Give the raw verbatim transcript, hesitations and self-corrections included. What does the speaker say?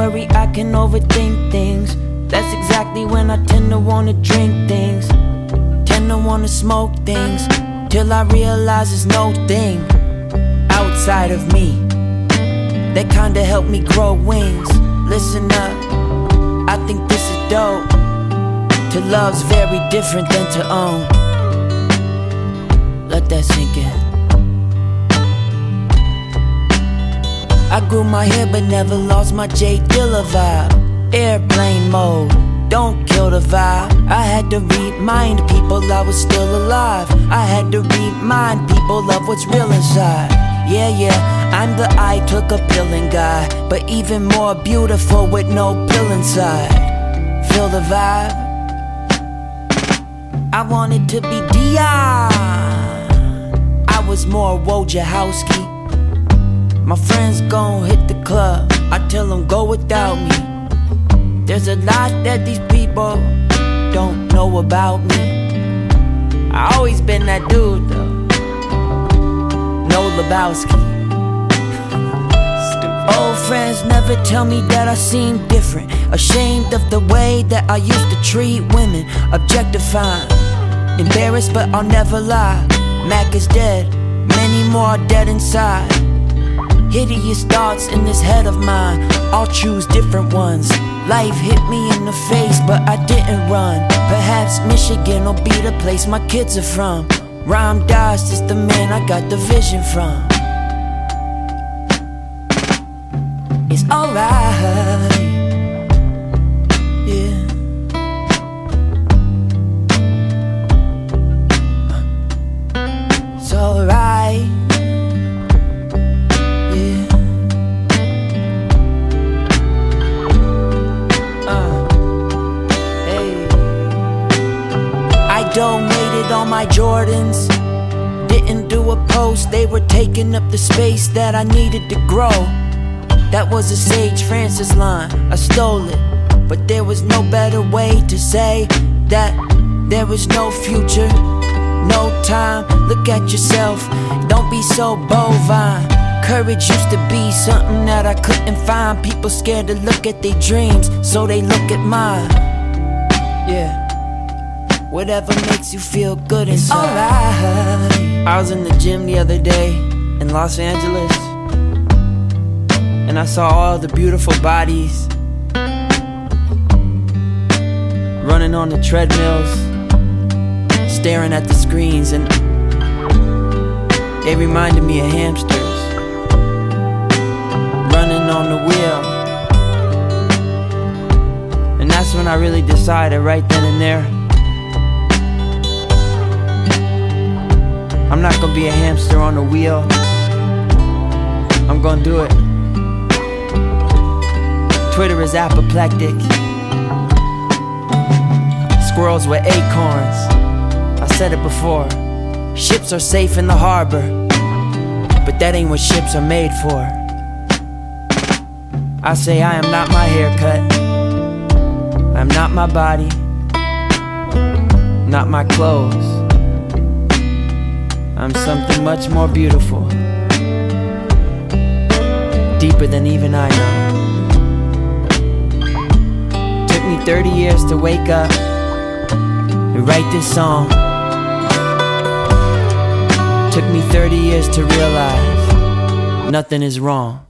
worry, I can overthink things. That's exactly when I tend to wanna drink things, tend to wanna smoke things, till I realize there's no thing outside of me that kinda helped me grow wings. Listen up, I think this is dope. To love's very different than to own. Let that sink in. I grew my hair but never lost my J Dilla vibe. Airplane mode, don't kill the vibe. I had to remind people I was still alive. I had to remind people of what's real inside. Yeah, yeah, I'm the I took a pillin' guy, but even more beautiful with no pill inside. Feel the vibe? I wanted to be Dion. I was more Wojciechowski. My friends gon' hit the club, I tell them go without me. There's a lot that these people don't know about me. I always been that dude though, no Lebowski. Old friends never tell me that I seem different, ashamed of the way that I used to treat women, objectifying, embarrassed but I'll never lie. Mac is dead, many more are dead inside. Hideous thoughts in this head of mine, I'll choose different ones. Life hit me in the face, but I didn't run. Perhaps Michigan will be the place my kids are from. Rhyme Dust is the man I got the vision from. It's alright, yeah. It's alright. Donated all my Jordans, didn't do a post, they were taking up the space that I needed to grow. That was a Sage Francis line, I stole it, but there was no better way to say that there was no future, no time. Look at yourself, don't be so bovine. Courage used to be something that I couldn't find. People scared to look at their dreams, so they look at mine. Yeah. Whatever makes you feel good inside. Alright. I was in the gym the other day in Los Angeles, and I saw all the beautiful bodies running on the treadmills, staring at the screens, and they reminded me of hamsters running on the wheel. And that's when I really decided right then and there, I'm not gonna be a hamster on a wheel. I'm gonna do it. Twitter is apoplectic. Squirrels with acorns. I said it before. Ships are safe in the harbor, but that ain't what ships are made for. I say I am not my haircut, I am not my body, not my clothes. I'm something much more beautiful, deeper than even I know. Took me thirty years to wake up and write this song. Took me thirty years to realize nothing is wrong.